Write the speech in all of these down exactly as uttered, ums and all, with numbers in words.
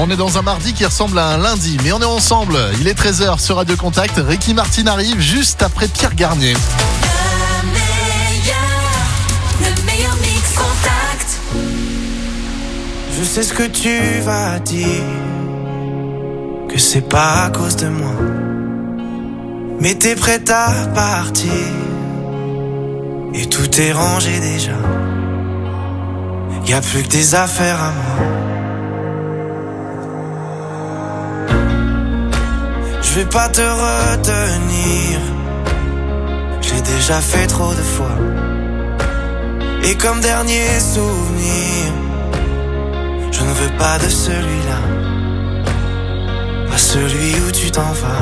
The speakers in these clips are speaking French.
On est dans un mardi qui ressemble à un lundi, mais on est ensemble. Il est treize heures sur Radio Contact. Ricky Martin arrive juste après Pierre Garnier. Le meilleur, le meilleur mix Contact. Je sais ce que tu vas dire, que c'est pas à cause de moi, mais t'es prête à partir et tout est rangé déjà. Y'a plus que des affaires à moi. Je vais pas te retenir, j'ai déjà fait trop de fois. Et comme dernier souvenir, je ne veux pas de celui-là, pas celui où tu t'en vas.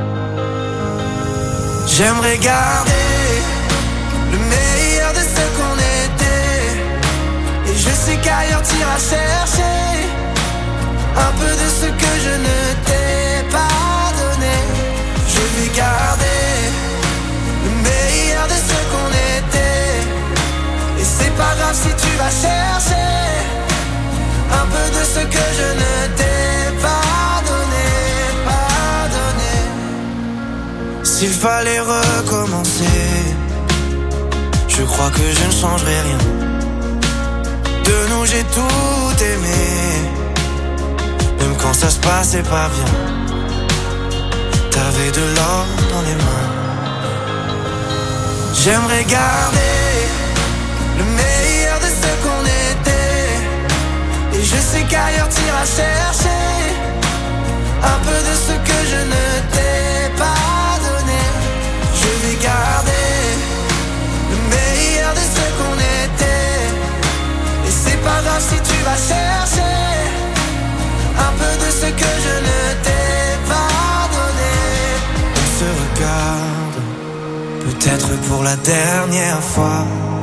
J'aimerais garder le meilleur de ce qu'on était, et je sais qu'ailleurs t'iras chercher un peu de ce que je ne t'ai pas donné. Je vais garder le meilleur de ce qu'on était, et c'est pas grave si tu vas chercher un peu de ce que je ne t'ai pas donné, pas donné. S'il fallait recommencer, je crois que je ne changerai rien. De nous j'ai tout aimé, même quand ça se passait pas bien. T'avais de l'or dans les mains. J'aimerais garder le meilleur de ce qu'on était, et je sais qu'ailleurs t'iras chercher un peu de ce que je ne t'ai pas donné. Je vais garder le meilleur de ce qu'on était, et c'est pas grave si tu vas chercher un peu de ce que je ne t'ai pas donné. On se regarde, peut-être pour la dernière fois,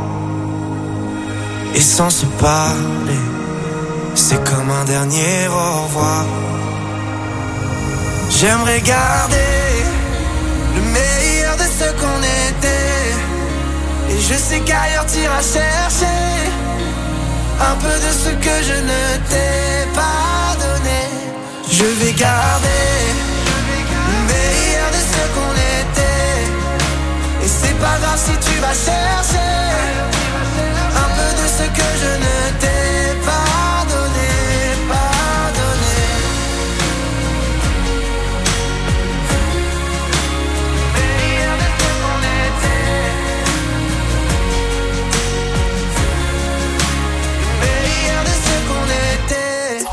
et sans se parler, c'est comme un dernier au revoir. J'aimerais garder le meilleur de ce qu'on était, et je sais qu'ailleurs t'iras chercher un peu de ce que je ne t'ai pas donné. Je vais garder le meilleur de ce qu'on était, et c'est pas grave si tu vas chercher un peu de ce que je ne t'ai pas donné, pas donné. Le meilleur de ce qu'on était, le meilleur de ce qu'on était.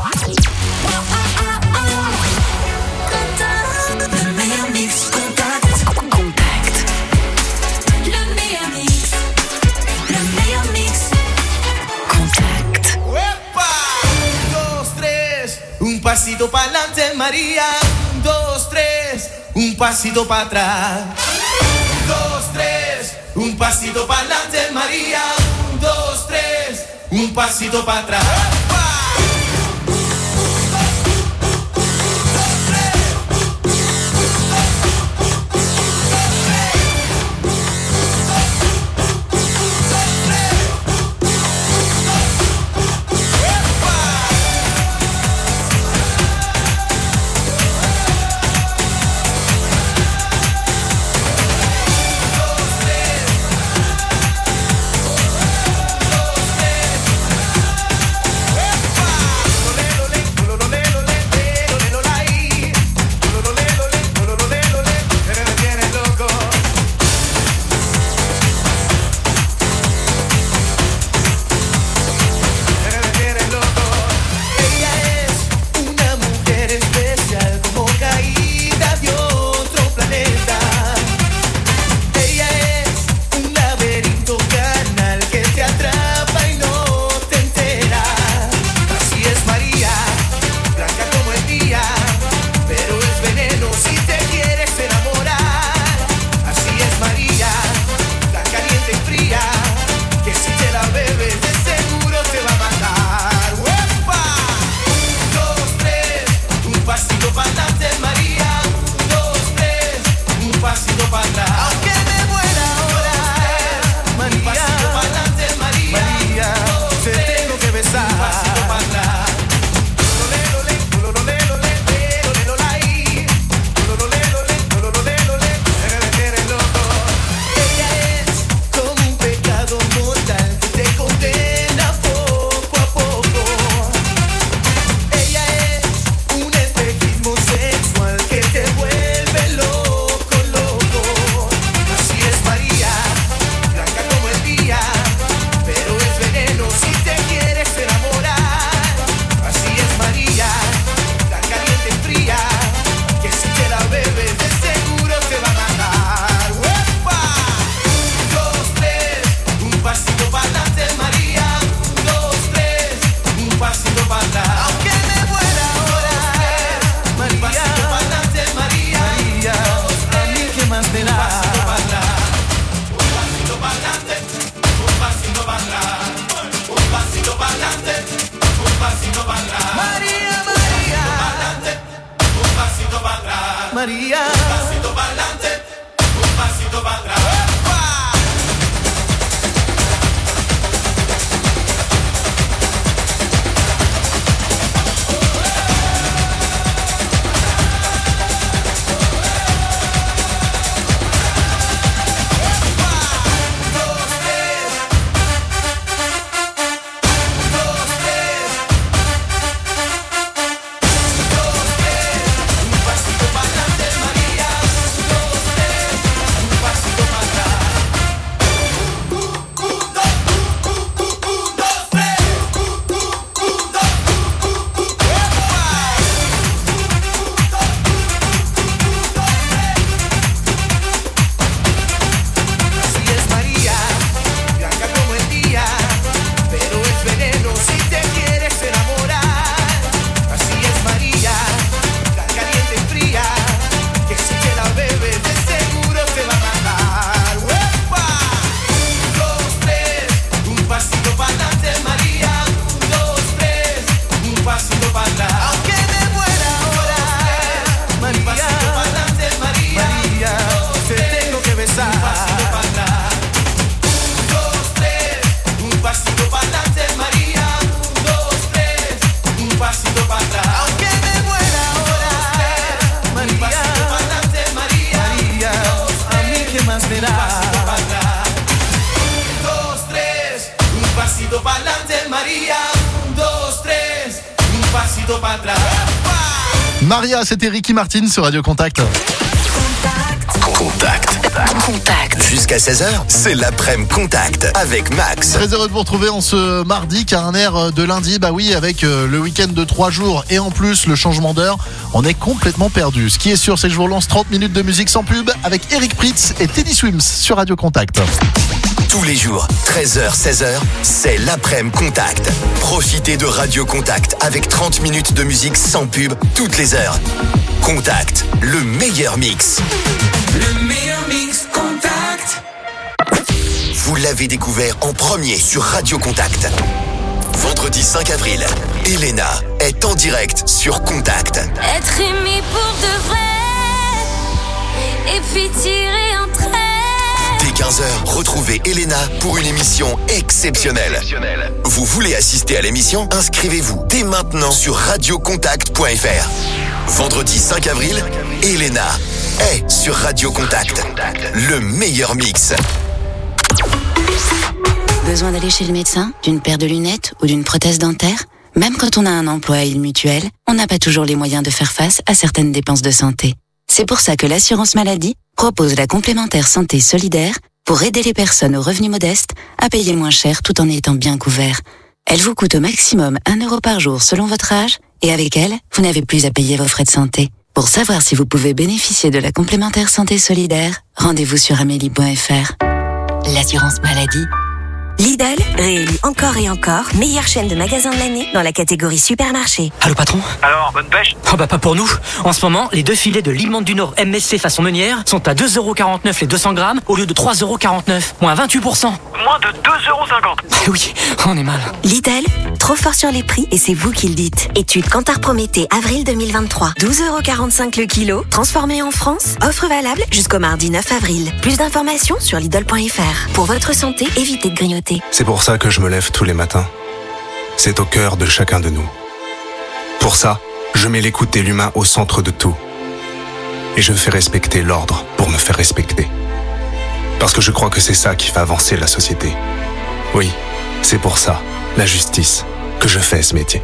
Le meilleur mix Contact. Contact. Le meilleur mix. Le meilleur mix Contact. ¡Epa! Un, dos, tres, un pasito para adelante, María. Un, dos, tres, un pasito para atrás. Un, dos, tres, un pasito para adelante, María. Un, dos, tres, un pasito para atrás. ¡Epa! María. Maria, c'était Ricky Martin sur Radio Contact. Contact. Contact. Jusqu'à seize heures, c'est l'après-midi Contact avec Max. Très heureux de vous retrouver en ce mardi, car un air de lundi, bah oui, avec le week-end de trois jours et en plus le changement d'heure, on est complètement perdu. Ce qui est sûr, c'est que je vous relance trente minutes de musique sans pub avec Eric Prydz et Teddy Swims sur Radio Contact. Tous les jours, treize heures, seize heures, c'est l'après-midi Contact. Profitez de Radio Contact avec trente minutes de musique sans pub toutes les heures. Contact, le meilleur mix. Le meilleur mix Contact. Vous l'avez découvert en premier sur Radio Contact. Vendredi cinq avril, Elena est en direct sur Contact. Être aimé pour de vrai et puis tirer un trait. Dès quinze heures, retrouvez Elena pour une émission exceptionnelle. Vous voulez assister à l'émission? Inscrivez-vous dès maintenant sur radio contact point f r. Vendredi cinq avril, Elena est sur Radio Contact. Le meilleur mix. Besoin d'aller chez le médecin, d'une paire de lunettes ou d'une prothèse dentaire? Même quand on a un emploi à île mutuelle, on n'a pas toujours les moyens de faire face à certaines dépenses de santé. C'est pour ça que l'assurance maladie propose la complémentaire santé solidaire pour aider les personnes aux revenus modestes à payer moins cher tout en étant bien couverts. Elle vous coûte au maximum un euro par jour selon votre âge et avec elle, vous n'avez plus à payer vos frais de santé. Pour savoir si vous pouvez bénéficier de la complémentaire santé solidaire, rendez-vous sur amélie point f r. L'assurance maladie. Lidl, réélu encore et encore, meilleure chaîne de magasins de l'année dans la catégorie supermarché. Allô patron? Alors, bonne pêche? Oh bah pas pour nous. En ce moment, les deux filets de Limande du Nord M S C façon meunière sont à deux euros quarante-neuf les deux cents grammes au lieu de trois euros quarante-neuf, moins vingt-huit pour cent. Moins de deux euros cinquante. Oui, on est mal. Lidl, trop fort sur les prix et c'est vous qui le dites. Étude Kantar Prométhée, avril deux mille vingt-trois. douze euros quarante-cinq le kilo, transformé en France. Offre valable jusqu'au mardi neuf avril. Plus d'informations sur Lidl point f r. Pour votre santé, évitez de grignoter. C'est pour ça que je me lève tous les matins. C'est au cœur de chacun de nous. Pour ça, je mets l'écoute et l'humain au centre de tout. Et je fais respecter l'ordre pour me faire respecter. Parce que je crois que c'est ça qui fait avancer la société. Oui, c'est pour ça, la justice, que je fais ce métier.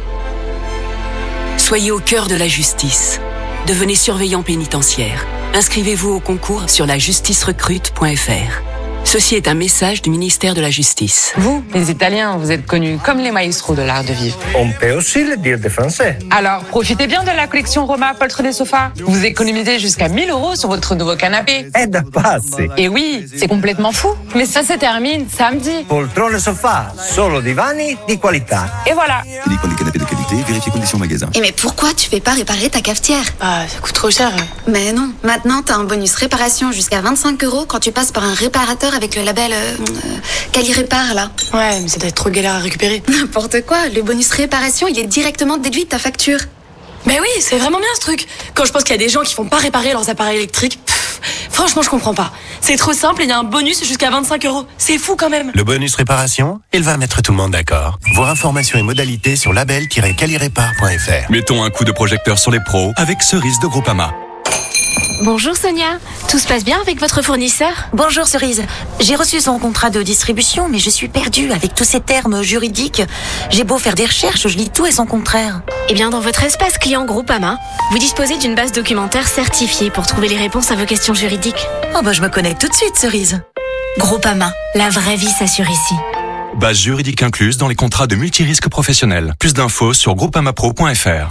Soyez au cœur de la justice. Devenez surveillant pénitentiaire. Inscrivez-vous au concours sur la justice recrute point f r. Ceci est un message du ministère de la Justice. Vous, les Italiens, vous êtes connus comme les maestros de l'art de vivre. On peut aussi le dire des Français. Alors, profitez bien de la collection Roma Poltre des Sofas. Vous économisez jusqu'à mille euros sur votre nouveau canapé. Et da pazzi. Et oui, c'est complètement fou. Mais ça se termine samedi. Poltrone sofà, solo divani di qualità. Et voilà. Uniquement des canapés de qualité, vérifiez conditions magasin. Et mais pourquoi tu fais pas réparer ta cafetière? Ah, ça coûte trop cher. Mais non, maintenant t'as un bonus réparation jusqu'à vingt-cinq euros quand tu passes par un réparateur avec le label euh, euh, Quali Répare là. Ouais, mais ça doit être trop galère à récupérer. N'importe quoi, le bonus réparation il est directement déduit de ta facture. Mais oui, c'est vraiment bien ce truc. Quand je pense qu'il y a des gens qui font pas réparer leurs appareils électriques, pff, franchement, je comprends pas. C'est trop simple et il y a un bonus jusqu'à vingt-cinq euros. C'est fou quand même. Le bonus réparation, il va mettre tout le monde d'accord. Voir informations et modalités sur label tiret quali-répare point f r. Mettons un coup de projecteur sur les pros avec Cerise de Groupama. Bonjour Sonia, tout se passe bien avec votre fournisseur? Bonjour Cerise, j'ai reçu son contrat de distribution mais je suis perdue avec tous ces termes juridiques. J'ai beau faire des recherches, je lis tout et son contraire. Eh bien dans votre espace client Groupama, vous disposez d'une base documentaire certifiée pour trouver les réponses à vos questions juridiques. Oh bah je me connecte tout de suite Cerise. Groupama, la vraie vie s'assure ici. Base juridique incluse dans les contrats de multirisque professionnels. Plus d'infos sur groupamapro point f r.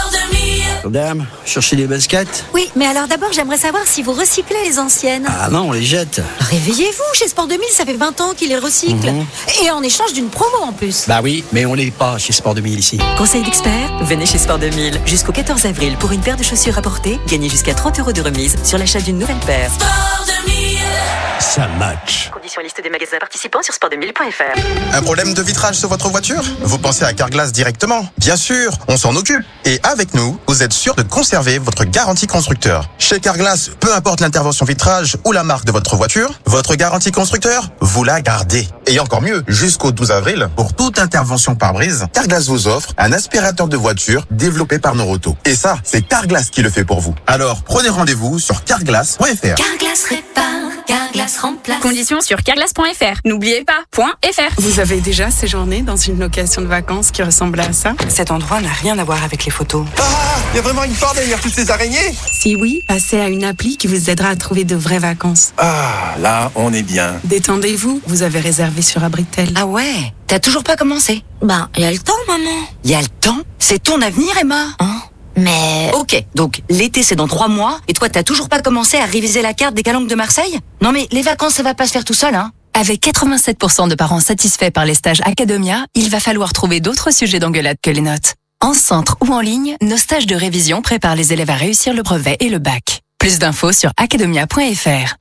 Madame, cherchez des baskets? Oui, mais alors d'abord j'aimerais savoir si vous recyclez les anciennes. Ah non, on les jette. Réveillez-vous, chez Sport deux mille, ça fait vingt ans qu'ils les recyclent. Mmh. Et en échange d'une promo en plus. Bah oui, mais on l'est pas chez Sport deux mille ici. Conseil d'expert, venez chez Sport deux mille. Jusqu'au quatorze avril, pour une paire de chaussures à porter, gagnez jusqu'à trente euros de remise sur l'achat d'une nouvelle paire. Sport deux mille, ça match. Conditions et liste des magasins participants sur sport deux mille point f r. Un problème de vitrage sur votre voiture? Vous pensez à Carglass directement? Bien sûr, on s'en occupe. Et avec nous, vous êtes sûr de conserver votre garantie constructeur. Chez Carglass, peu importe l'intervention vitrage ou la marque de votre voiture, votre garantie constructeur, vous la gardez. Et encore mieux, jusqu'au douze avril, pour toute intervention pare-brise, Carglass vous offre un aspirateur de voiture développé par Noroto. Et ça, c'est Carglass qui le fait pour vous. Alors, prenez rendez-vous sur carglass point f r. Carglass répare, Carglass remplace. Conditions sur carglass point f r. N'oubliez pas, .fr. Vous avez déjà séjourné dans une location de vacances qui ressemble à ça? Cet endroit n'a rien à voir avec les photos. Ah, il y a vraiment une part derrière toutes ces araignées? Si oui, passez à une appli qui vous aidera à trouver de vraies vacances. Ah, là, on est bien. Détendez-vous, vous avez réservé sur Abritel. Ah ouais, t'as toujours pas commencé? Ben, il y a le temps, maman. Il y a le temps? C'est ton avenir, Emma. Hein? Mais... Ok, donc l'été c'est dans trois mois, et toi t'as toujours pas commencé à réviser la carte des calanques de Marseille? Non mais les vacances ça va pas se faire tout seul, hein. Avec quatre-vingt-sept pour cent de parents satisfaits par les stages Academia, il va falloir trouver d'autres sujets d'engueulade que les notes. En centre ou en ligne, nos stages de révision préparent les élèves à réussir le brevet et le bac. Plus d'infos sur academia point f r.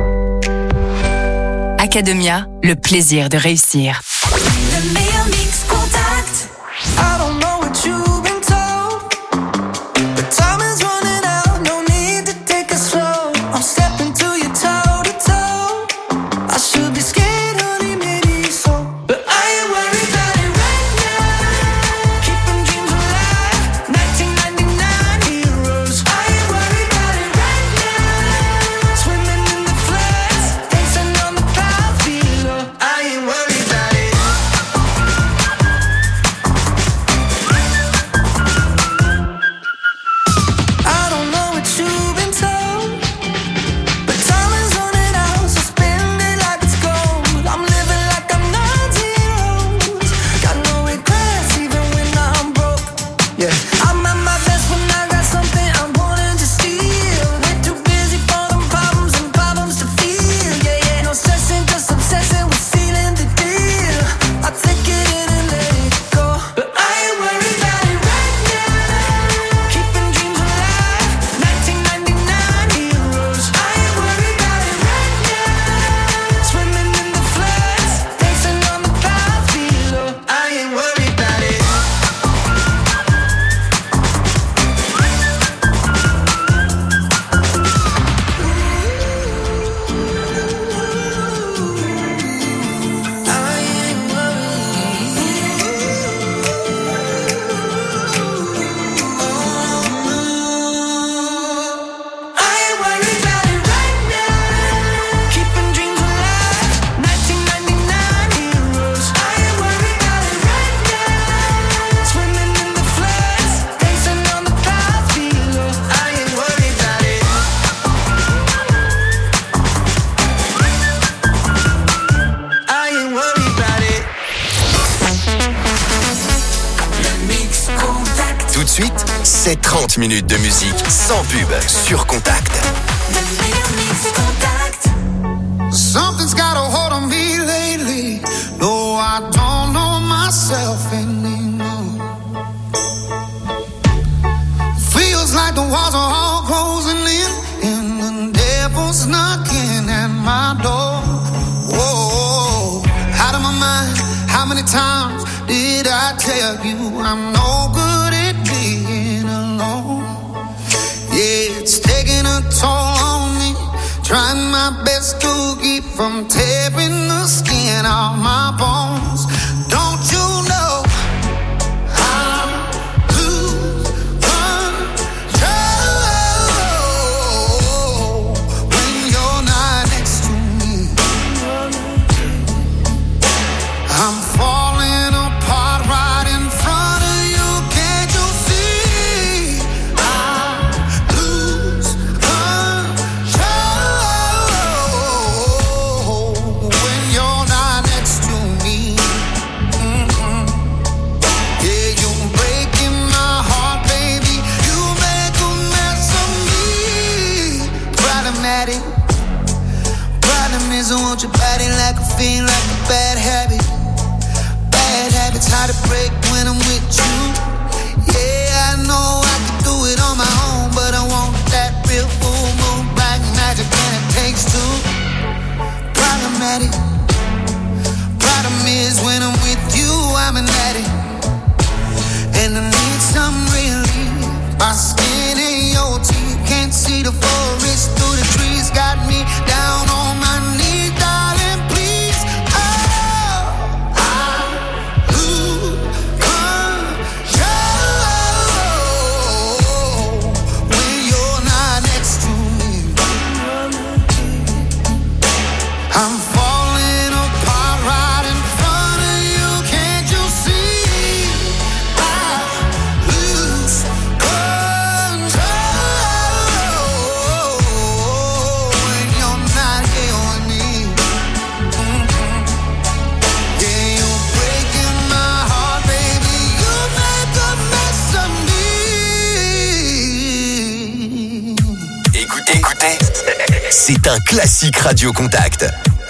Academia, le plaisir de réussir. Le meilleur mix contact. I don't know what you've been told, but time is running out, no need to take it slow. I'm stepping to you toe to toe. I should be scared, honey, maybe so, but I ain't worried about it right now. Keeping dreams alive, nineteen ninety-nine heroes. I ain't worried about it right now. Swimming in the floods, dancing on the clouds below. I ain't worried about it. I don't know what you've been told, but time is running out, so spend it like it's gold. I'm living like I'm not zeros, got no regrets even when I'm broke. Yeah, I'm at my best when I got something I'm wanting to steal. Way too busy for them problems and problems to feel. Yeah, yeah, no stressing, just obsessing with sealing the deal. I take it in and let it go, but I ain't worried about it right now. Keeping dreams alive, nineteen ninety-nine heroes. I ain't worried about it right now. Swimming in the floods, dancing on the clouds below. I ain't worried about it. I ain't worried about it right now. Keeping dreams alive, nineteen ninety-nine heroes. I ain't worried about it right now. Swimming in the floods, dancing on the clouds below. I ain't worried about it. I ain't worried about it. Le mix contact. Tout de suite, c'est trente minutes de musique sans pub sur Contact. Le meilleur mix contact. Something's got a hold on me lately. No, I don't know myself anymore. Feels like the walls are all closing in, and the devil's knocking at my door. Whoa, out of my mind. How many times did I tell you I'm no good at being alone? toll on me. Trying my best to keep from tearing the skin off my bones. Don't you know I lose control when you're not next to me? I'm falling apart right in front of you. Can't you see? I lose control when you're not next to me. Mm-hmm. Yeah, you're breaking my heart, baby. You make a mess of me. Problematic. Problem is I want your body like a fiend, like a bad habit. Bad habits hard to break when I'm with you. Yeah, I know I can do it on my own, but I want that real full moon black magic and it takes two. Problematic. Problem is when I'm with you, I'm an addict, and I need some relief. My skin and your teeth can't see the forest through the trees. Got me down on my knees, darling, please. Oh, I lose control when you're not next to me. I'm falling apart right in front of you. Can't you see? I lose control when you're not here with me. Mm-hmm. Yeah, you're breaking my heart, baby. You make a mess of me. Écoutez, écoutez, c'est un classique Radio Contact.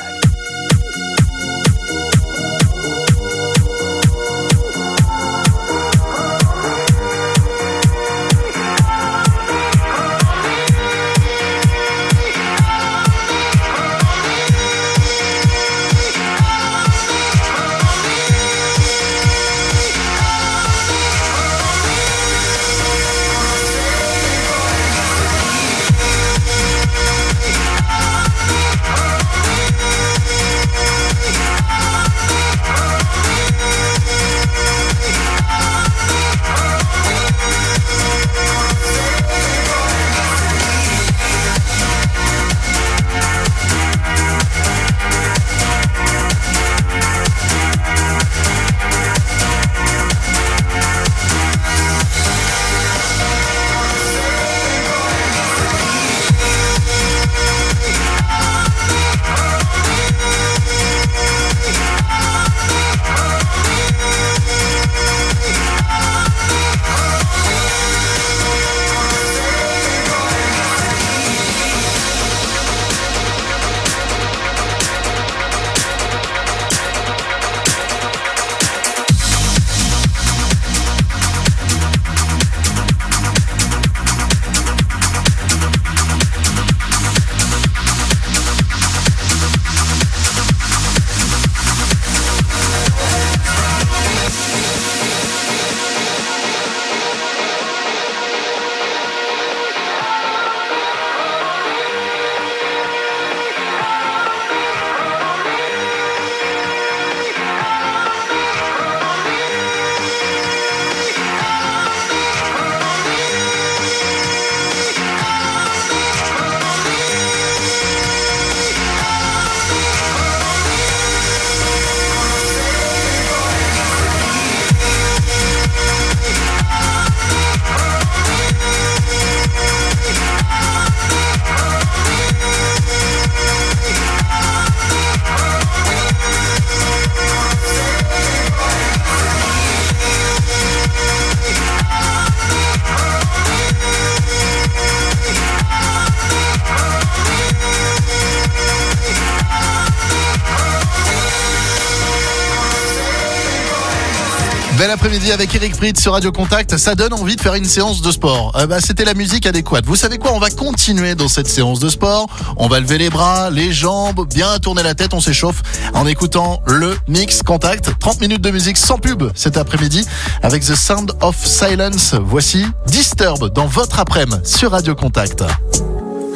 Bel après-midi avec Eric Prydz sur Radio Contact. Ça donne envie de faire une séance de sport. Euh, bah, c'était la musique adéquate. Vous savez quoi? On va continuer dans cette séance de sport. On va lever les bras, les jambes, bien tourner la tête. On s'échauffe en écoutant le Mix Contact. trente minutes de musique sans pub cet après-midi avec The Sound of Silence. Voici Disturb dans votre après-midi sur Radio Contact.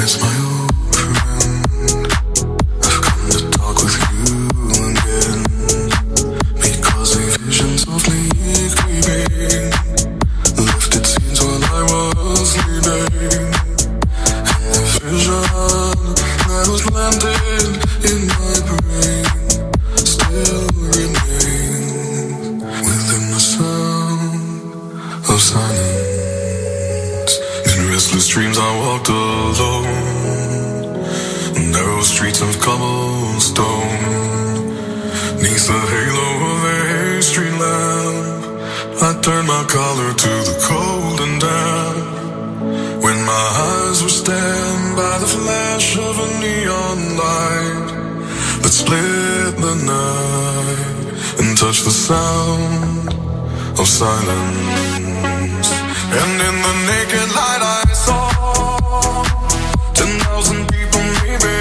miss my old friend. I've come to talk with you again, because the visions of me creeping lifted scenes while I was sleeping, and the vision that was landed in my brain still remains within the sound of silence. In restless dreams I walked alone, narrow streets of cobblestone, neath the halo of a street lamp. I turned my collar to the cold and damp, when my eyes were stabbed by the flash of a neon light that split the night and touched the sound of silence. And in the naked light I saw ten thousand people maybe,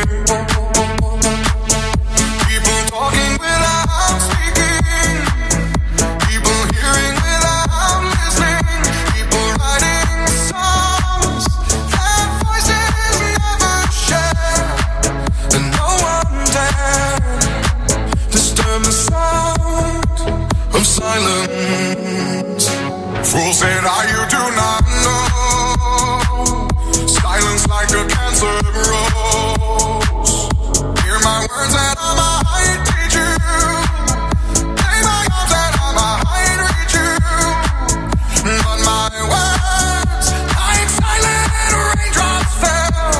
people talking without speaking, people hearing without listening, people writing songs that voices never share, and no one dared disturb the sound of silence. Fool said I, you do not know, silence like a cancer grows. Hear my words that I might teach you, play my arms that I might reach you, but my words like silent raindrops fell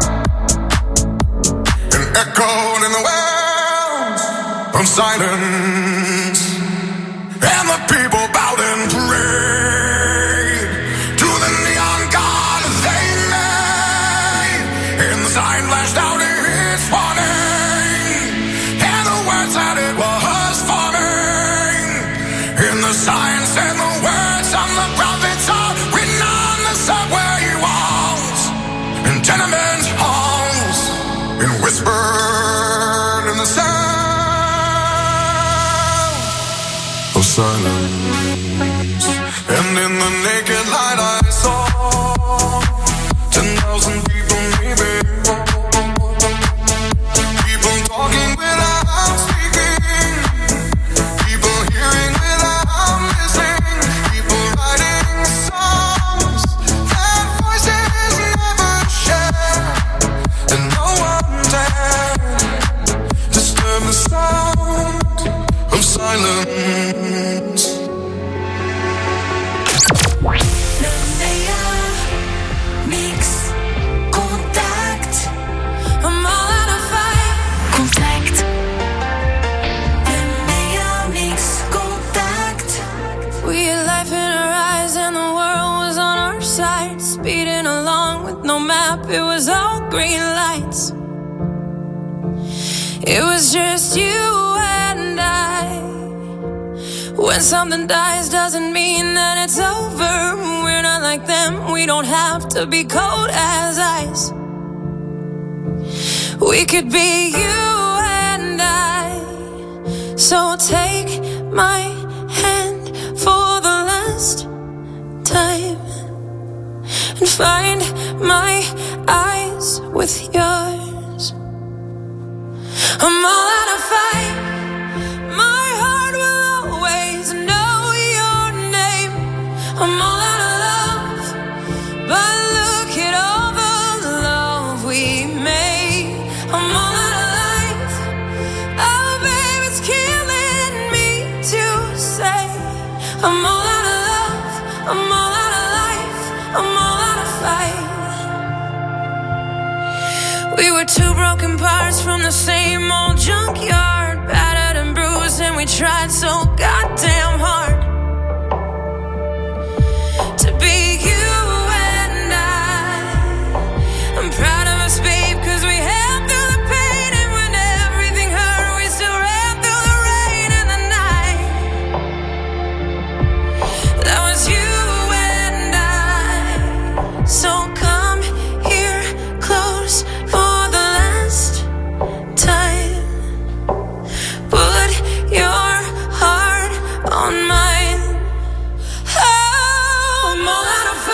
and echoed in the wells of silence, and the people bowed and prayed. Sign flashed out its warning, and the words that it was forming. In the signs and the words of the prophets are written on the subway walls, in tenement halls, and whispered in the sound of silence. And in the naked light I saw ten thousand people maybe, talking without speaking, people hearing without listening, people writing songs that voices never share, and no one dared disturb the sound of silence. Mix Contact. I'm all out of fight. Contact. Le meilleur mix Contact. We had life in our eyes and the world was on our side, speeding along with no map, it was all green lights. It was just you and I. When something dies doesn't mean that it's over. We're not like them, we don't have to be cold as ice. We could be you and I. So take my hand for the last time and find my eyes with yours. I'm all out of fight. My heart will always know your name. I'm all out of love, but look at all the love we made. I'm all out of life. Oh, babe, it's killing me to say. I'm all out of love. I'm all out of life. I'm all out of fight. We were two broken parts from the same old junkyard, battered and bruised, and we tried so goddamn hard to be you and I. I'm proud of us, babe, cause we held through the pain, and when everything hurt, we still ran through the rain and the night. That was you and I. So come here close for the last time. Put your heart on mine. Oh, I'm all out of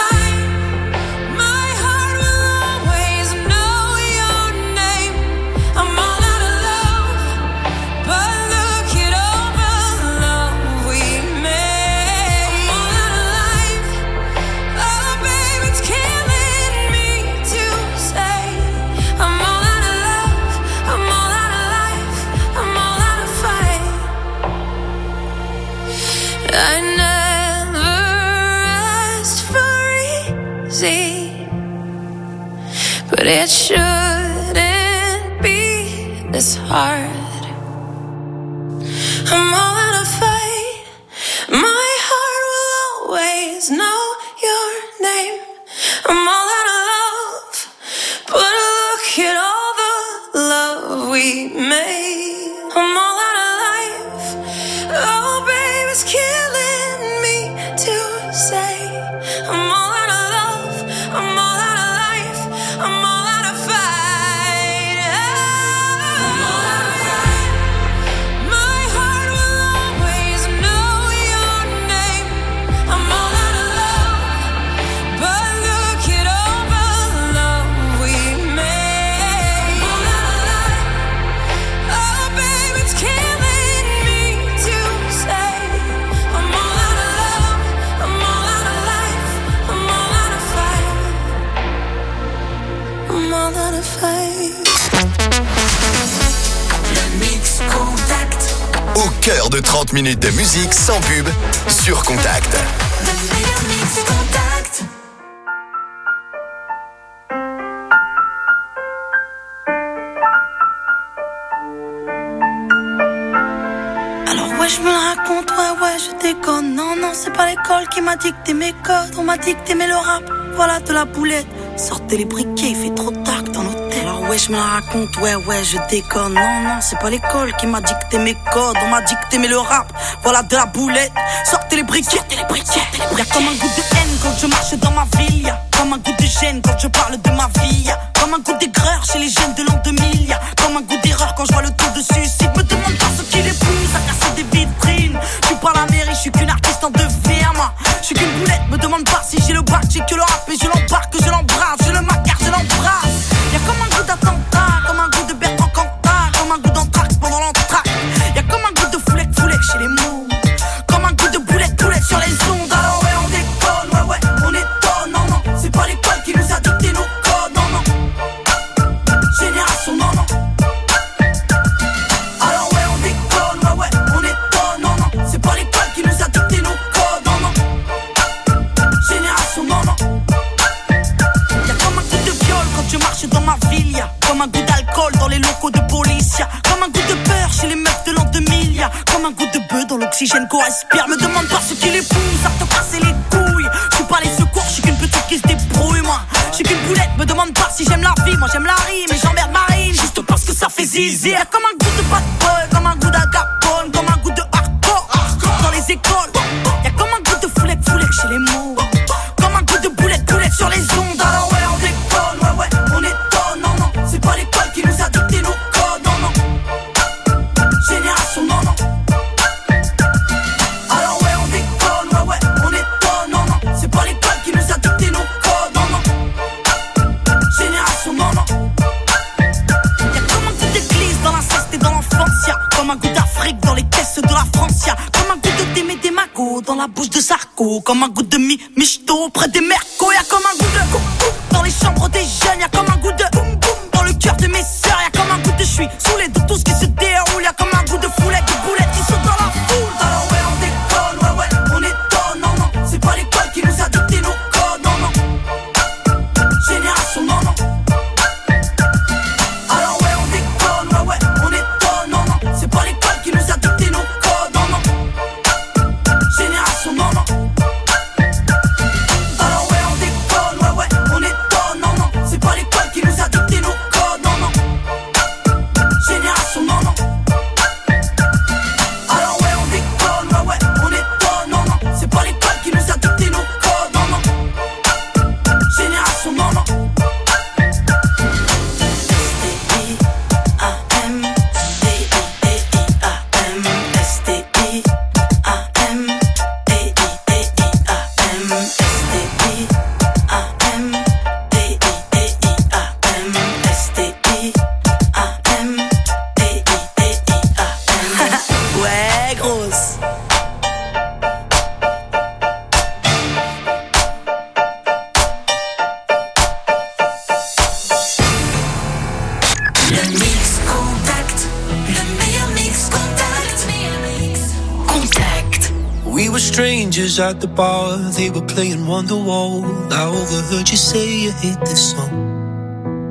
but it shouldn't be this hard. I'm all out of fight. My heart will always know your name. I'm all out of love, but look at all the love we made. I'm all out of life. Oh, baby, it's killing me to say. I'm all out of love. I'm all out of life. I'm all out of fight. I'm all out of fight. My heart will always know your name. I'm all out of love, but look at all the love we made. I'm all out of life. Oh, baby, it's killing me to say. I'm all out of love. I'm all out of life. I'm all out of fight. I'm all out of fight. Le Mix Contact. Au cœur de trente minutes de musique sans pub sur Contact. Le meilleur mix Contact. Alors ouais je me la raconte, ouais ouais je déconne. Non non c'est pas l'école qui m'a dicté mes codes. On m'a dit que t'aimais le rap, voilà de la boulette. Sortez les briquets, il fait trop tard dans l'hôtel. Alors ouais je me la raconte, ouais ouais je déconne. Non non c'est pas l'école qui m'a dicté mes codes. On m'a dit que t'aimais le rap, voilà de la boulette. Sortez les briquets, sortez les briquets. Y'a comme un goût de haine quand je marche dans ma ville. Y'a comme un goût de gêne quand je parle de ma vie. Y'a comme un goût d'aigreur chez les jeunes de l'an deux mille. Y'a comme un goût d'erreur quand je vois le taux de suicide. Me demande pas ce qui les pousse à casser des vitrines. Je suis pas la mairie, je suis qu'une artiste en devenir. Je suis qu'une boulette, me demande pas si j'ai le bac. J'ai que le rap et je l'embarque, je l'embrasse. Je le macar, je l'embrasse. Y'a comme un goût d'attentat, comme un goût de Bertrand Cantat, comme un goût d'anthrax pendant l'entraque. Y'a comme un goût de foulec, foulec chez les mots. Comme un goût de boulette, boulette sur les ondes. Alors ouais, on déconne, ouais, ouais, on étonne. Non, non, c'est pas l'école qui nous a dicté nos codes. Non, non, génération, non, non. Alors ouais, on déconne, ouais, ouais, on étonne. Non, non, c'est pas l'école qui nous a dicté nos codes. Non, non, génération, non, non. Y'a comme un goût de viol quand je marche dans ma ville. Y'a comme un goût d'alcool dans les locaux de police. Y'a comme un goût de peur chez les meufs de l'an deux mille. Y'a comme un goût de bœuf dans l'oxygène qu'on respire. Me demande pas ce qui les pousse à te casser les couilles. Je suis pas les secours, je suis qu'une petite qui se débrouille moi. Je suis qu'une boulette, me demande pas si j'aime la vie. Moi j'aime la rime et j'emmerde ma rime juste parce que ça fait zizi. Y'a comme un goût de bad boy, comme un goût d'Al Capone, comme un goût de hardcore dans les écoles. Y'a comme un goût de foulec, foulec chez les mots. Comme un goût de boulette, boulette sur les ondes. Alors ouais, on déconne, ouais, ouais, on étonne. Non, non, c'est pas l'école qui nous a dicté nos codes. Non, non, génération, non, non. Alors ouais, on déconne, ouais, ouais, on étonne. Non, non, c'est pas l'école qui nous a dicté nos codes. Non, non, génération, non, non. Y'a comme un goût d'église dans l'inceste et dans l'enfance. Y'a comme un goût d'Afrique dans les caisses de la France. Y'a comme un goût de Démé des Magots dans la bouche de Sarko. Comme un goût de mi michto près des mercos. Y'a comme un goût de coum coum dans les chambres des jeunes. Y'a comme un goût de boum boum dans le cœur de mes sœurs. Y'a comme un goût de j'suis saoulé de tout ce qui se déroule. Y'a comme un goût de foulette, de boulettes qui sautent dans la foule. Alors ouais, on déconne, ouais, ouais, on étonne. Non, non, c'est pas l'école qui nous a dicté nos codes. Non, non, génération, non, non. Alors ouais, on déconne, ouais, ouais, on étonne. Non, non, c'est pas l'école qui nous a dicté nos codes. Non, non, génération, non, non. Alors ouais, on déconne, ouais, ouais, on étonne. Non, non, c'est pas l'école qui nous a dicté nos codes. Non, non, génération, non, non. Alors ouais, on déconne, ouais, ouais, on étonne. Non, non, c'est pas l'école qui nous a dicté nos codes. Non, non, génération, non, non. Ouais, grosse. Le mix Contact. Le meilleur mix Contact. Contact. We were strangers at the bar, they were playing Wonderwall. I overheard you say you hate this song.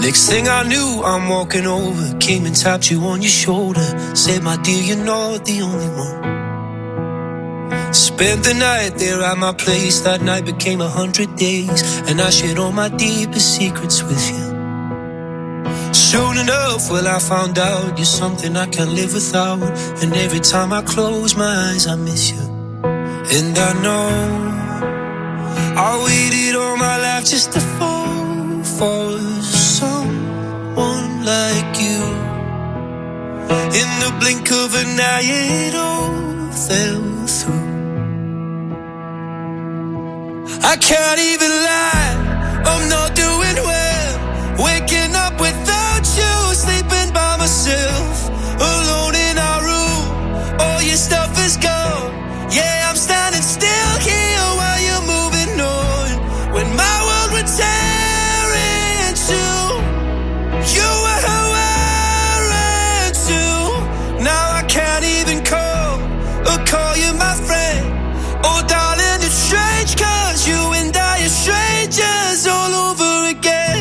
Next thing I knew, I'm walking over, came and tapped you on your shoulder, said, my dear, you're not the only one. Spent the night there at my place, that night became a hundred days, and I shared all my deepest secrets with you. Soon enough, well, I found out you're something I can't live without, and every time I close my eyes, I miss you. And I know I waited all my life just to fall for someone like you. In the blink of an eye, it all fell through. I can't even lie, I'm not doing well. Waking up without you, sleeping by myself, alone in our room, all your stuff is gone. Yeah, I'm standing still here while you're moving on. When my world would tear into, you were wearing too. Now I can't even call or call you my friend. Oh darling, it's strange, cause you and I are strangers all over again.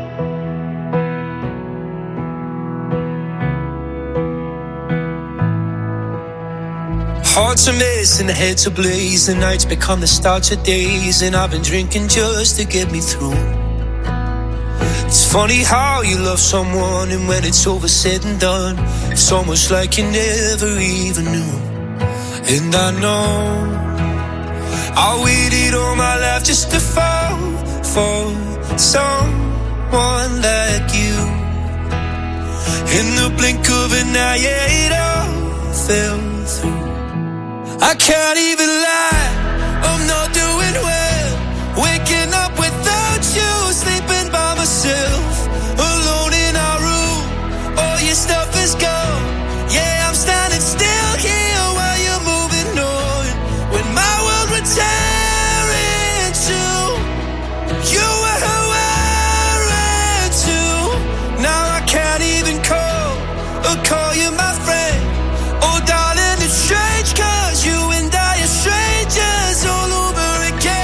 Hearts are mess and heads ablaze, the nights become the start of days, and I've been drinking just to get me through. It's funny how you love someone, and when it's over said and done, it's almost like you never even knew. And I know I waited all my life just to fall for someone like you. In the blink of an eye, it all fell through. I can't even lie, I'm not doing well. Waking up without you, sleeping by myself, alone in our room, all your stuff is gone. Yeah, I'm standing still here while you're moving on. When my world would tear into, you were wearing too. Now I can't even call or call you my friend. Oh darling, it's strange, cause you and I are strangers all over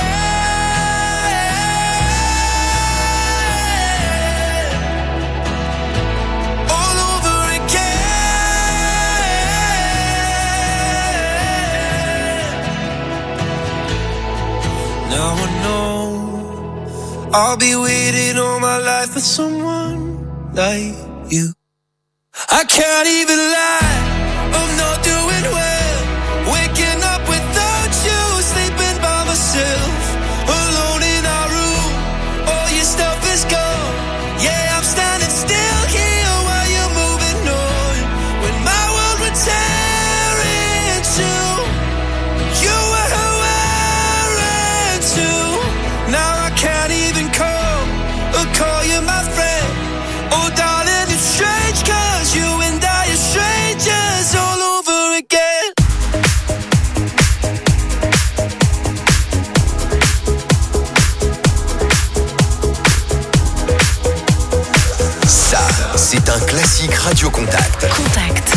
again. All over again. Now I know I'll be waiting all my life for someone like you. I can't even lie, I'm not doing well. Waking up without you, sleeping by myself, alone in our room, all your stuff is gone. Yeah, I'm standing still here while you're moving on. When my world would tear into, you were wearing too. Now I can't even call or call you my friend. Oh darling, it's strange, cause you and I are strangers all over again. Ça, c'est un classique Radio Contact. Contact.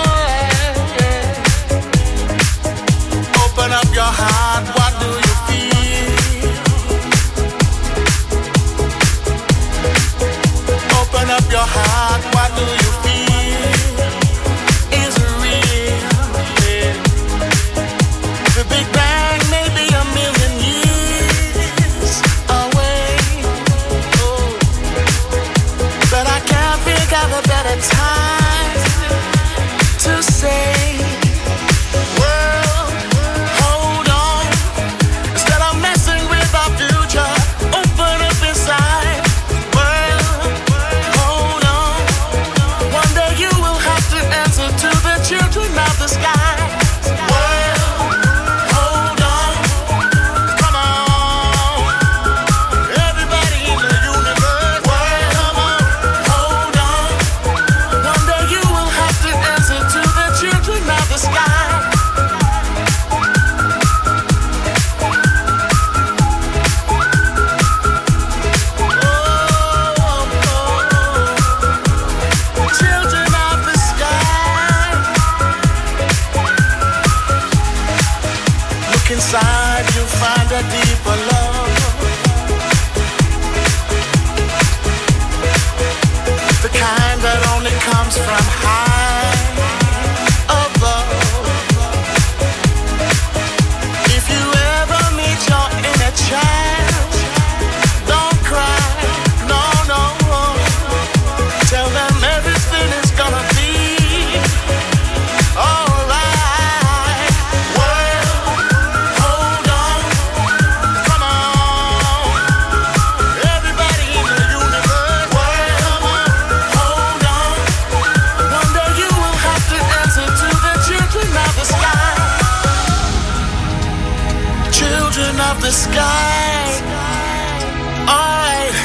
Open up your heart, what do you feel? Open up your heart, what do you feel? Is it real? Yeah. The Big Bang may be a million years away. Oh. But I can't think of a better time to say, world, hold on. Instead of messing with our future, open up inside. World, hold on. I'm high above. If you ever meet your inner child, don't cry, no, no. Tell them everything is gonna be alright. Well, hold on, come on. Everybody in the universe, well, hold on. One day you will have to answer to the children of the sky. Children of the sky. Alright.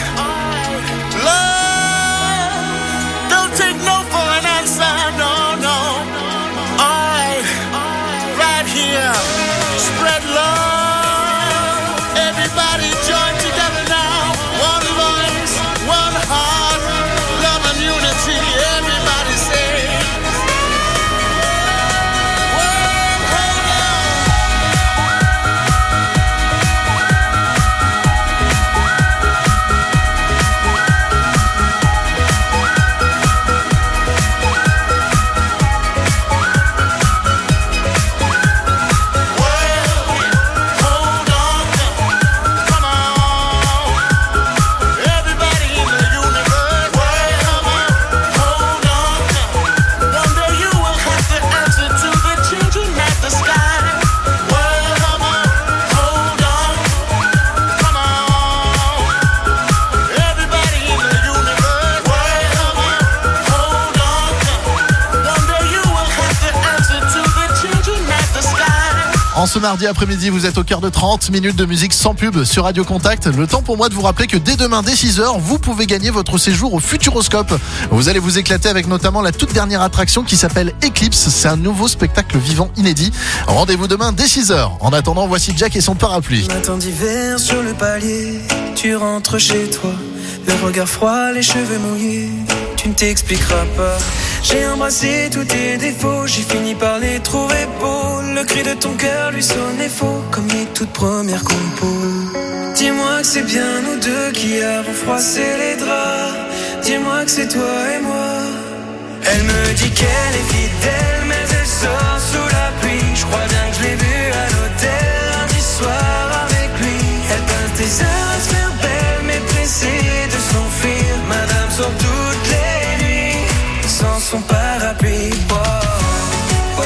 Love. Don't take no for an answer. No, no. Alright. Right here. Spread love. Everybody join together now. One voice, one heart. Love and unity. Everybody say. En ce mardi après-midi, vous êtes au cœur de trente minutes de musique sans pub sur Radio Contact. Le temps pour moi de vous rappeler que dès demain, dès six heures, vous pouvez gagner votre séjour au Futuroscope. Vous allez vous éclater avec notamment la toute dernière attraction qui s'appelle Eclipse. C'est un nouveau spectacle vivant inédit. Rendez-vous demain dès six heures. En attendant, voici Jack et son parapluie. Matin d'hiver sur le palier, tu rentres chez toi, le regard froid, les cheveux mouillés, tu ne t'expliqueras pas. J'ai embrassé tous tes défauts, j'ai fini par les trouver beaux. Le cri de ton cœur lui sonnait faux, comme les toutes premières compos. Dis-moi que c'est bien nous deux qui avons froissé les draps. Dis-moi que c'est toi et moi. Elle me dit qu'elle est fidèle, mais elle sort sous la pluie. Je crois bien que je l'ai vue à l'hôtel lundi soir avec lui. Elle pince des heures à se faire belle, mais pressée de s'enfuir. Madame sort toutes les nuits sans son parapluie. Oh, oh, oh,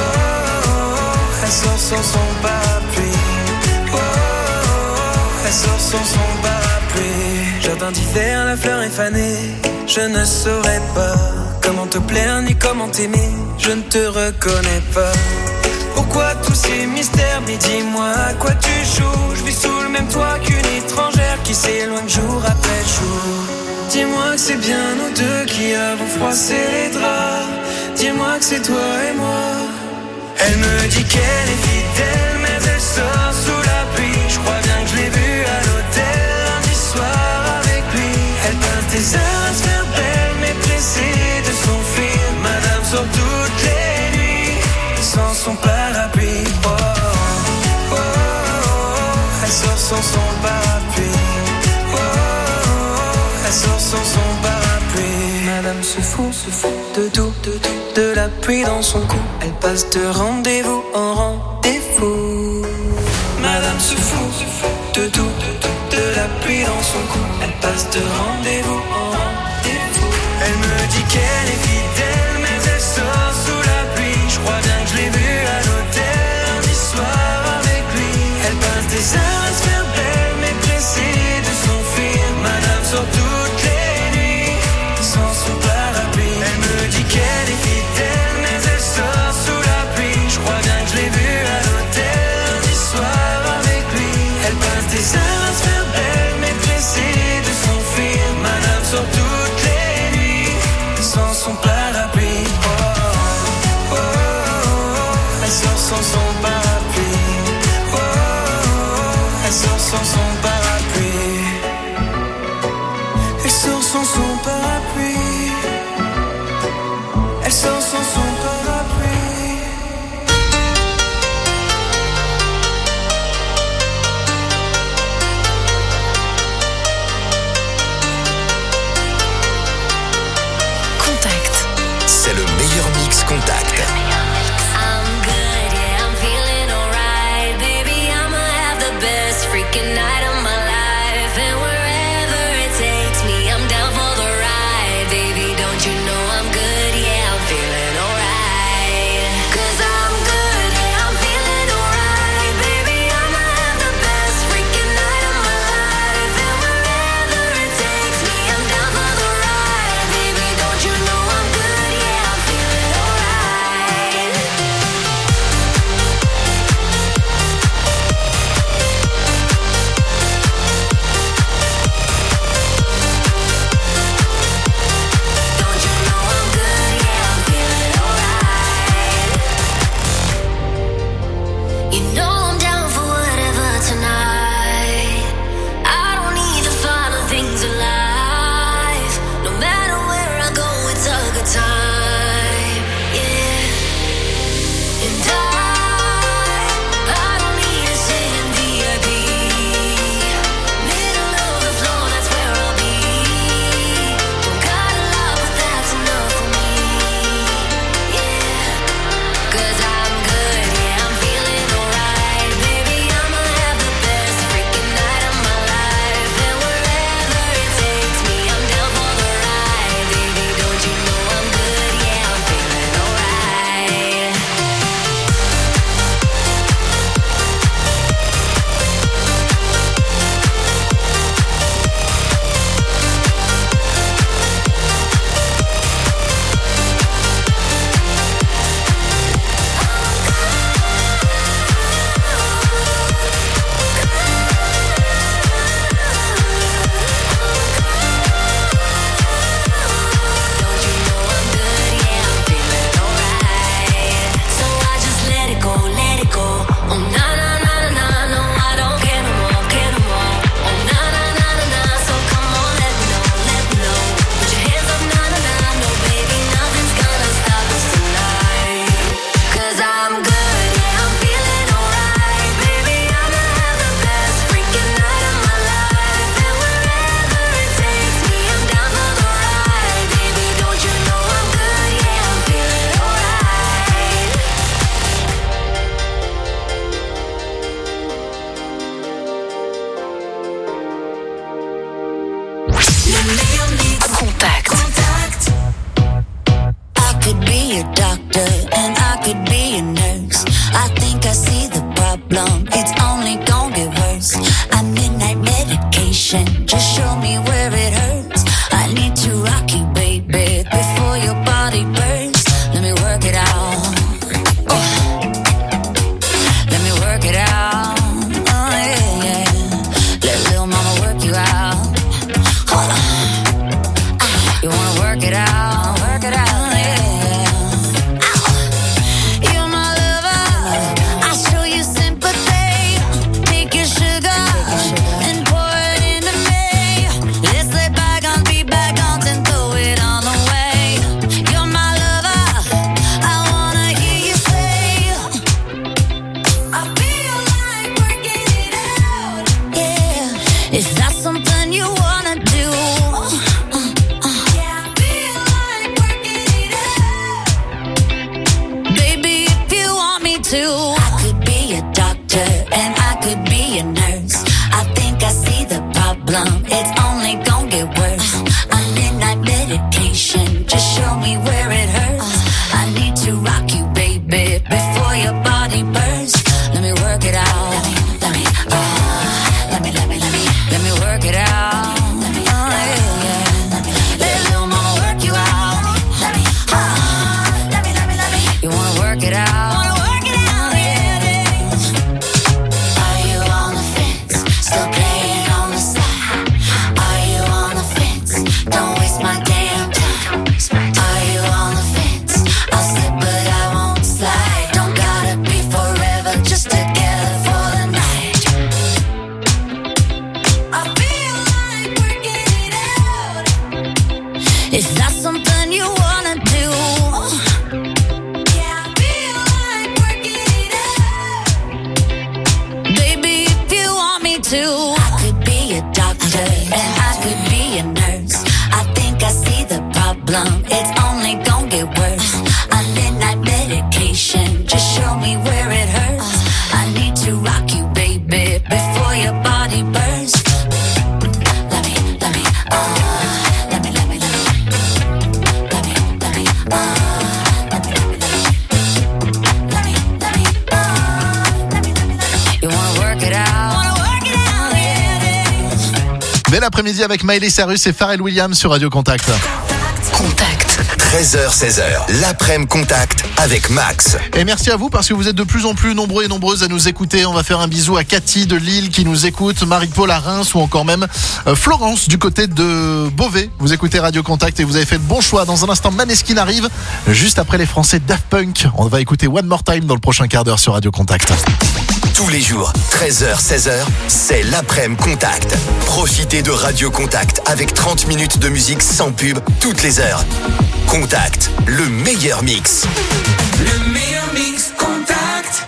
oh. Elle sort sans son parapluie. Oh, oh, oh. Elle sort sans son parapluie. Jardin d'hiver, la fleur est fanée. Je ne saurais pas comment te plaire ni comment t'aimer. Je ne te reconnais pas. Pourquoi tous ces mystères? Mais dis-moi à quoi tu joues. Je vis sous le même toit qu'une étrangère qui s'éloigne jour après jour. Dis-moi que c'est bien nous deux qui avons froissé les draps. Dis-moi que c'est toi et moi. Elle me dit qu'elle est fidèle, mais elle sort sous la pluie. Je crois bien que je l'ai vue à l'hôtel lundi soir avec lui. Elle pince des heures à se faire belle, mais pressée de s'enfuir. Madame sort toutes les nuits sans son parapluie. Oh, oh, oh, oh. Elle sort sans son parapluie. Oh, oh, oh. Elle sort sans son parapluie. Madame se fout, se fout de tout, de tout, de la pluie dans son cou. Elle passe de rendez-vous en rendez-vous. Madame se fout, se fout de tout, de tout, de la pluie dans son cou. Elle passe de rendez-vous en rendez-vous. Elle me dit qu'elle est fidèle, mais elle sort sous la pluie. Je crois bien que je l'ai vue à l'hôtel lundi soir avec lui. Elle passe des heures à se faire belle, mais pressée de s'enfuir. Madame sort toutes les nuits sans son parapluie. Elle me dit qu'elle est fidèle, mais elle sort sous la pluie. Je crois bien que je l'ai vue à l'hôtel lundi soir avec lui. Elle passe des heures à se faire belle, mais pressée de s'enfuir. Madame sort toutes les nuits sans son parapluie. Oh, oh, oh, oh. Elle sort sans son parapluie. Oh, oh, oh. Elle sort sans son parapluie. Elle sort sans son parapluie. Elle sort sans son parapluie. Contact. C'est le You wanna work it out, work it out, yeah. You're my lover, I'll show you sympathy. Take your sugar and pour it into me. Let's let bygones be bygones and throw it on away. You're my lover, I wanna hear you say, I feel like working it out. Yeah, is that something you wanna do? I could be a doctor and I could be a nurse. I think I see the problem, it's only gonna get worse. A midnight medication, just show me where it hurts. I need to rock you, baby, before your body bursts. Let me work it out. Let me, let me, uh, let me, let me, let me, let me work it out. Let me, uh, yeah, yeah. Let little mama work you out. Let me, uh, let me, let me, let me. You wanna work it out? Is that something you wanna do? Yeah, I feel like working it out. Baby, if you want me to, I could be a doctor and I could be a nurse. I think I see the problem, it's only gonna get worse. A midnight medication, just show me where it hurts. I need to rock you, baby, before your body bursts. Let me, let me, uh Bel après-midi avec Miley Cyrus et Pharrell Williams sur Radio Contact. Contact. treize heures seize heures, l'après-midi Contact avec Max. Et merci à vous parce que vous êtes de plus en plus nombreux et nombreuses à nous écouter. On va faire un bisou à Cathy de Lille qui nous écoute, Marie-Paul à Reims ou encore même euh, Florence du côté de Beauvais. Vous écoutez Radio Contact et vous avez fait le bon choix. Dans un instant, Maneskin arrive juste après les Français Daft Punk. On va écouter One More Time dans le prochain quart d'heure sur Radio Contact. Tous les jours, treize heures seize heures, c'est l'après-midi Contact. Profitez de Radio Contact avec trente minutes de musique sans pub toutes les heures. Contact, le meilleur mix. Le meilleur mix Contact.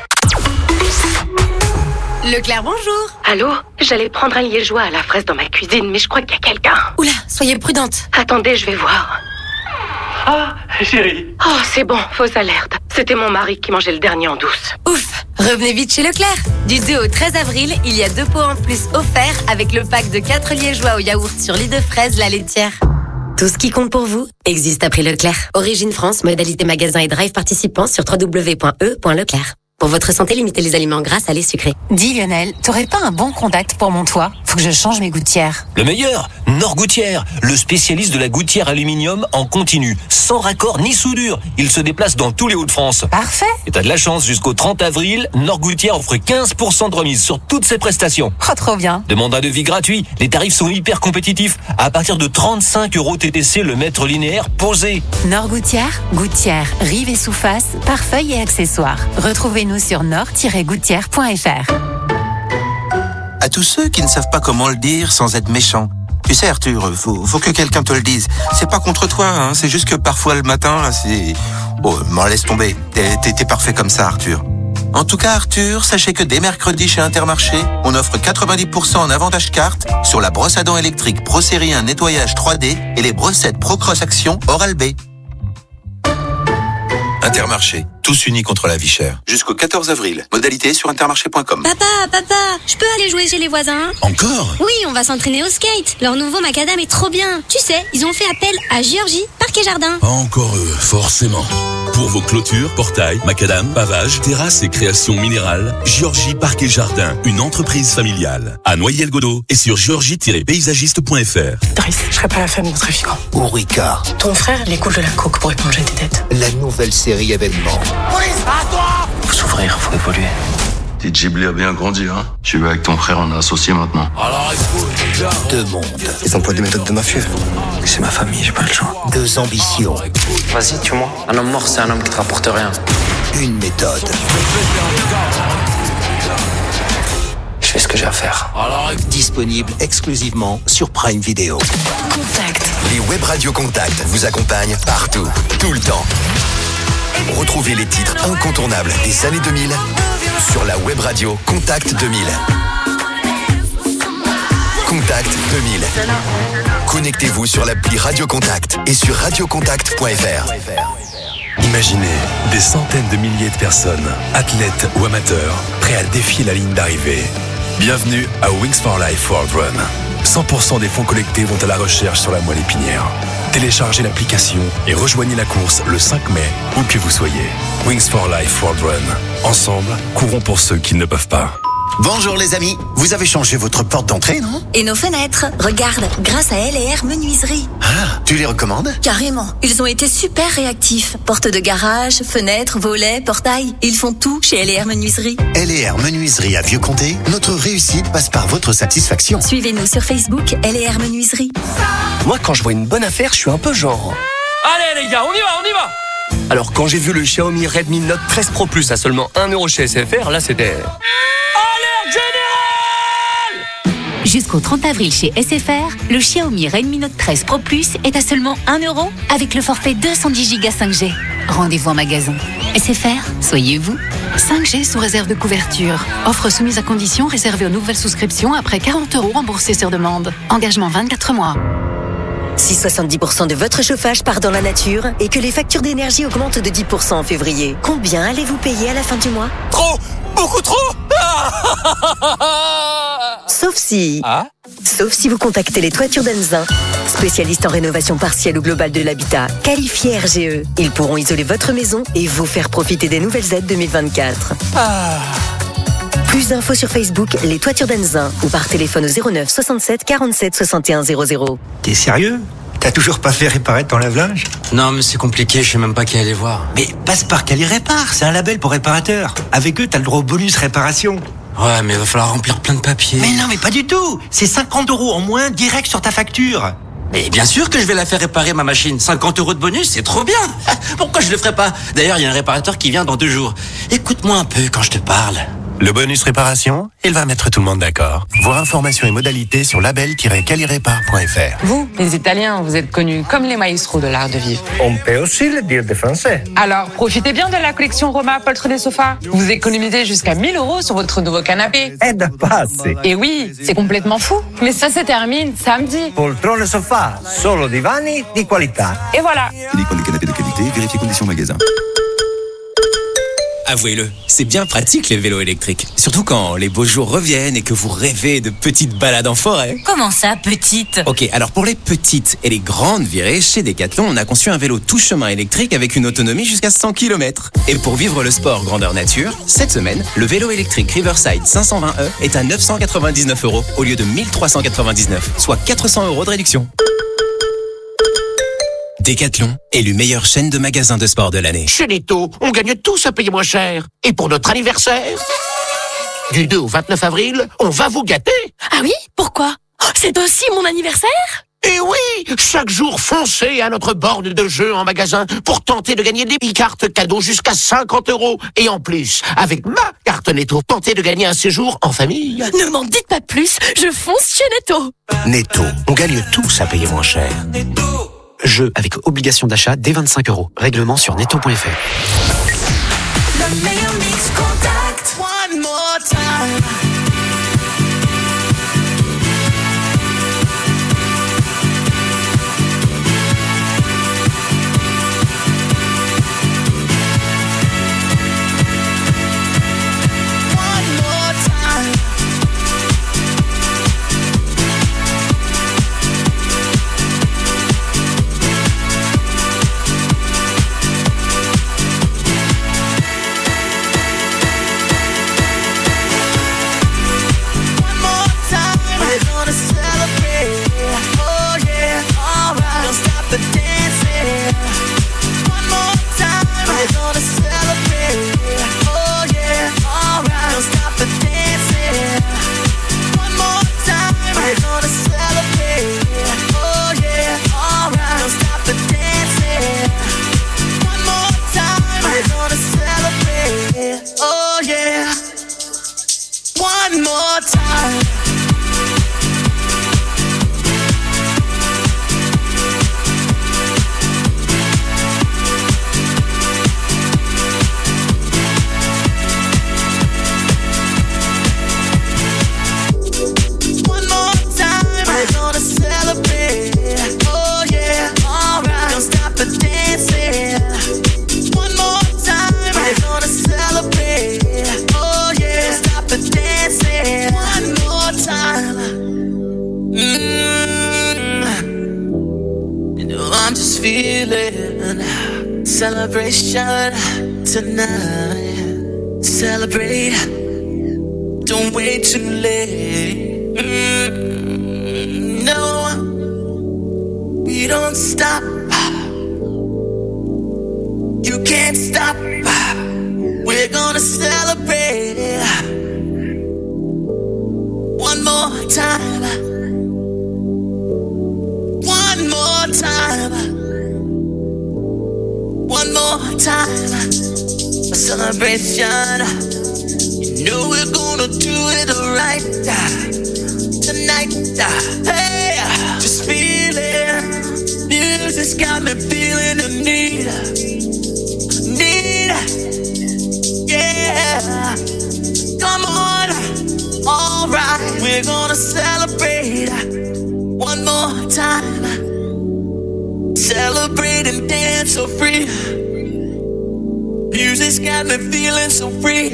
Leclerc, bonjour. Allô? J'allais prendre un liégeois à la fraise dans ma cuisine, mais je crois qu'il y a quelqu'un. Oula, soyez prudente. Attendez, je vais voir. Ah, chérie. Oh, c'est bon, fausse alerte. C'était mon mari qui mangeait le dernier en douce. Ouf, revenez vite chez Leclerc. Du deux au treize avril, il y a deux pots en plus offerts avec le pack de quatre liégeois au yaourt sur lit de fraise la laitière. Tout ce qui compte pour vous existe à prix Leclerc. Origine France, modalité magasin et drive participants sur w w w point e point leclerc. Pour votre santé, limitez les aliments gras, salés, sucrés. Dis Lionel, t'aurais pas un bon contact pour mon toit? Faut que je change mes gouttières. Le meilleur, Nord-Gouttières, le spécialiste de la gouttière aluminium en continu, sans raccord ni soudure. Il se déplace dans tous les Hauts-de-France. Parfait. Et t'as de la chance, jusqu'au trente avril, Nord-Gouttières offre quinze pour cent de remise sur toutes ses prestations. Oh, trop bien. Demande un devis gratuit. Les tarifs sont hyper compétitifs. À partir de trente-cinq euros T T C le mètre linéaire posé. Nord-Gouttières, gouttières, rives et sous-faces, pare-feuilles et accessoires. Retrouvez-nous sur nord tiret gouttières point f r. À tous ceux qui ne savent pas comment le dire sans être méchant. Tu sais Arthur, faut, faut que quelqu'un te le dise. C'est pas contre toi, hein, c'est juste que parfois le matin, là, c'est... Oh, m'en laisse tomber. T'es, t'es, t'es parfait comme ça, Arthur. En tout cas, Arthur, sachez que dès mercredi chez Intermarché, on offre quatre-vingt-dix pour cent en avantage carte sur la brosse à dents électrique Pro Série un nettoyage trois D et les brossettes Pro Cross Action Oral-B. Intermarché, tous unis contre la vie chère. Jusqu'au quatorze avril. Modalité sur intermarché point com. Papa, papa, je peux aller jouer chez les voisins? Encore? Oui, on va s'entraîner au skate. Leur nouveau macadam est trop bien. Tu sais, ils ont fait appel à Géorgie, Parc et Jardin. Pas encore eux, forcément. Pour vos clôtures, portails, macadam, pavages, terrasses et créations minérales, Géorgie Parc et Jardin, une entreprise familiale. À Noyelles-Godault et sur géorgie tiret paysagiste point f r. Driss, je serai pas la femme d'un trafiquant. Ou Ricard. Ton frère, il écoute de la coke pour éponger tes dettes. La nouvelle série événement. Police, à toi! Faut s'ouvrir, faut évoluer. Petit Ghibli a bien grandi, hein. Je suis avec ton frère, on est associés maintenant. Alors écoute, deux mondes. Ils emploient des méthodes de mafieux. C'est ma famille, j'ai pas le choix. Deux ambitions. Vas-y, tue-moi. Un homme mort, c'est un homme qui te rapporte rien. Une méthode. Je fais ce que j'ai à faire. Alors, disponible exclusivement sur Prime Video. Contact. Les web radios Contact vous accompagnent partout, tout le temps. Retrouvez les titres incontournables des années deux mille sur la web radio Contact deux mille. Contact deux mille. Connectez-vous sur l'appli Radio Contact et sur radio contact point f r. Imaginez des centaines de milliers de personnes, athlètes ou amateurs, prêts à défier la ligne d'arrivée. Bienvenue à Wings for Life World Run. cent pour cent des fonds collectés vont à la recherche sur la moelle épinière. Téléchargez l'application et rejoignez la course le cinq mai, où que vous soyez. Wings for Life World Run. Ensemble, courons pour ceux qui ne peuvent pas. Bonjour les amis, vous avez changé votre porte d'entrée, non? Et nos fenêtres, regarde, grâce à L et R Menuiserie. Ah, tu les recommandes? Carrément, ils ont été super réactifs. Porte de garage, fenêtres, volets, portails, ils font tout chez L et R Menuiserie. L et R Menuiserie à Vieux-Comté, notre réussite passe par votre satisfaction. Suivez-nous sur Facebook, L et R Menuiserie. Moi, quand je vois une bonne affaire, je suis un peu genre... Allez les gars, on y va, on y va. Alors quand j'ai vu le Xiaomi Redmi Note treize Pro Plus à seulement un euro chez S F R, là c'était... Jusqu'au trente avril chez S F R, le Xiaomi Redmi Note treize Pro Plus est à seulement un euro avec le forfait deux cent dix giga cinq G. Rendez-vous en magasin. S F R, soyez vous. cinq G sous réserve de couverture. Offre soumise à condition réservée aux nouvelles souscriptions après quarante euros remboursés sur demande. Engagement vingt-quatre mois. Si soixante-dix pour cent de votre chauffage part dans la nature et que les factures d'énergie augmentent de dix pour cent en février, combien allez-vous payer à la fin du mois? Trop! Beaucoup trop! Sauf si... Ah? Sauf si vous contactez les Toitures d'Anzin, spécialistes en rénovation partielle ou globale de l'habitat, qualifiés R G E. Ils pourront isoler votre maison et vous faire profiter des nouvelles aides deux mille vingt-quatre. Ah. Plus d'infos sur Facebook, les Toitures d'Anzin, ou par téléphone au zéro neuf soixante-sept quarante-sept soixante et un zéro zéro. T'es sérieux? T'as toujours pas fait réparer ton lave-linge? Non, mais c'est compliqué, je sais même pas qui aller voir. Mais passe par Cali Répare, c'est un label pour réparateurs. Avec eux, t'as le droit au bonus réparation. Ouais, mais il va falloir remplir plein de papiers. Mais non, mais pas du tout. C'est cinquante euros en moins direct sur ta facture. Mais bien sûr que je vais la faire réparer, ma machine. cinquante euros de bonus, c'est trop bien. Pourquoi je le ferais pas? D'ailleurs, il y a un réparateur qui vient dans deux jours. Écoute-moi un peu quand je te parle. Le bonus réparation, il va mettre tout le monde d'accord. Voir informations et modalités sur label tiret calirépare point f r. Vous, les Italiens, vous êtes connus comme les maestros de l'art de vivre. On peut aussi le dire des Français. Alors, profitez bien de la collection Roma Poltre des Sofas. Vous économisez jusqu'à mille euros sur votre nouveau canapé. Eh da passi. Et oui, c'est complètement fou. Mais ça se termine samedi. Poltrone sofa, solo divani di qualità. Et voilà. Uniquement des canapés de qualité, vérifiez conditions magasin. Avouez-le, c'est bien pratique les vélos électriques. Surtout quand les beaux jours reviennent et que vous rêvez de petites balades en forêt. Comment ça, petite? Ok, alors pour les petites et les grandes virées, chez Decathlon, on a conçu un vélo tout chemin électrique avec une autonomie jusqu'à cent kilomètres. Et pour vivre le sport grandeur nature, cette semaine, le vélo électrique Riverside cinq cent vingt E est à neuf cent quatre-vingt-dix-neuf euros au lieu de mille trois cent quatre-vingt-dix-neuf, soit quatre cents euros de réduction. Decathlon, élu meilleure chaîne de magasins de sport de l'année. Chez Netto, on gagne tous à payer moins cher. Et pour notre anniversaire, du deux au vingt-neuf avril, on va vous gâter. Ah oui? Pourquoi? Oh, c'est aussi mon anniversaire? Et oui, chaque jour, foncez à notre borne de jeu en magasin pour tenter de gagner des cartes cadeaux jusqu'à cinquante euros. Et en plus, avec ma carte Netto, tentez de gagner un séjour en famille. Ne m'en dites pas plus, je fonce chez Netto. Netto, on gagne tous à payer moins cher. Jeu avec obligation d'achat dès vingt-cinq euros. Règlement sur netto point f r. Le meilleur mix Contact. One more time. I'm just feeling celebration tonight. Celebrate, don't wait too late. Mm, no, we don't stop. You can't stop. We're gonna celebrate one more time. One more time. One more time. A celebration. You know we're gonna do it right tonight. Hey, just feel it. Music's got me feeling the need. Need. Yeah. Come on. Alright. We're gonna celebrate one more time. Celebrate and dance so free. Music's got me feeling so free.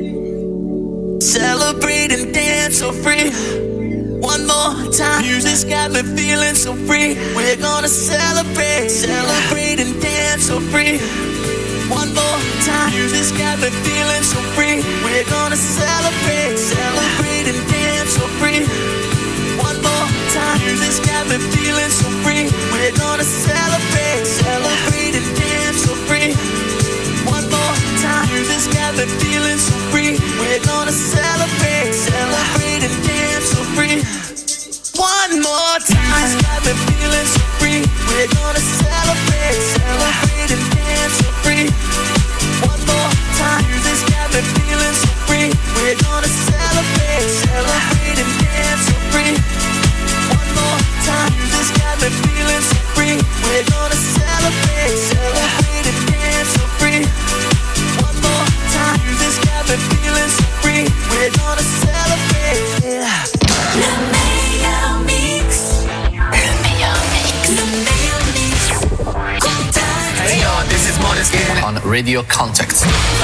Celebrate and dance so free. One more time. Music's got me feeling so free. We're gonna celebrate. Celebrate and dance so free. One more time. Music's got me feeling so free. We're gonna celebrate. Celebrate and dance so free. One more time. Music's got me feeling so free. We're gonna celebrate. Celebrate and dance so free. One more time. Music's got me feeling so free. We're gonna celebrate. Celebrate and dance so free. One more time. Music's got me feeling so free. We're gonna celebrate. Celebrate and dance so free. One more time. Music's got me feeling so free. We're gonna celebrate. Celebrate and dance so free. One more time. Music's got me feeling so free. We're gonna celebrate. Celebrate and dance so free. One more time. Music's got me feeling so free. We're gonna celebrate. Le meilleur mix. Le meilleur mix. Le meilleur mix. Contact. Hey yo, this is Måneskin on Radio Contact.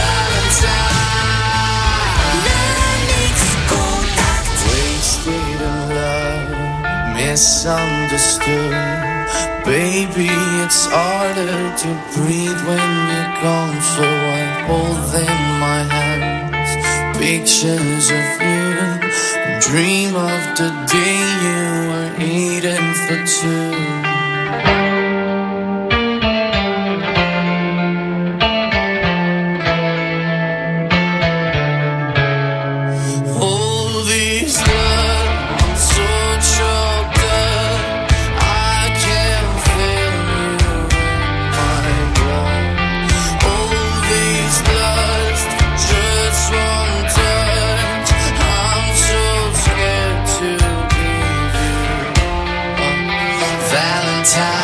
Wasted in love, misunderstood. Baby, it's harder to breathe when you're gone. So I hold in my hands pictures of you. Dream of the day you were eating for two. Valentine.